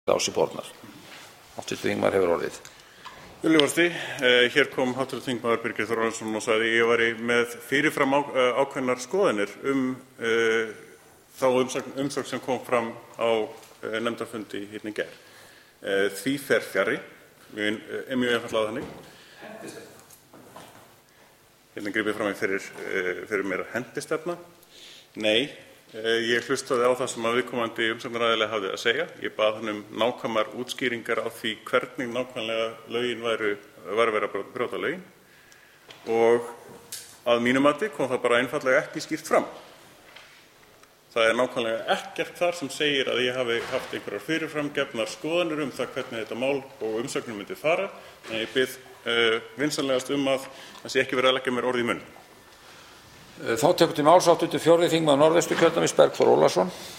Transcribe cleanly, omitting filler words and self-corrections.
á sig bornar. Hv. þingmaður hefur orðið. Virðulegur forseti, hér kom hv. þingmaður Birgir Þórarinsson og sagði ég væri með fyrirfram ákveðnar skoðanir þá umsögn sem kom fram á nefndarfundi hérna í gær. Því fer fjarri, mjög einfaldlega þannig. Hérna gríp ég fram í fyrir mér hentistefna. Nei, ég hlustaði á það sem viðkomandi umsagnaraðili hafði að segja. Ég bað hann nákvæmar útskýringar á því hvernig nákvæmlega lögin væru að vera að brjóta lögin og að mínu mati kom það bara einfaldlega ekki skýrt fram. Það nákvæmlega ekkert þar sem segir að ég hafi haft einhverjar fyrirframgefnar skoðanir það hvernig þetta mál og umsögnum myndi fara, en ég bið vinsamlegast að það sé ekki verið að leggja mér orð í munn. Þá tekur til máls hv. 4. þingmaður Norðvesturkjördæmis Bergþór Ólason.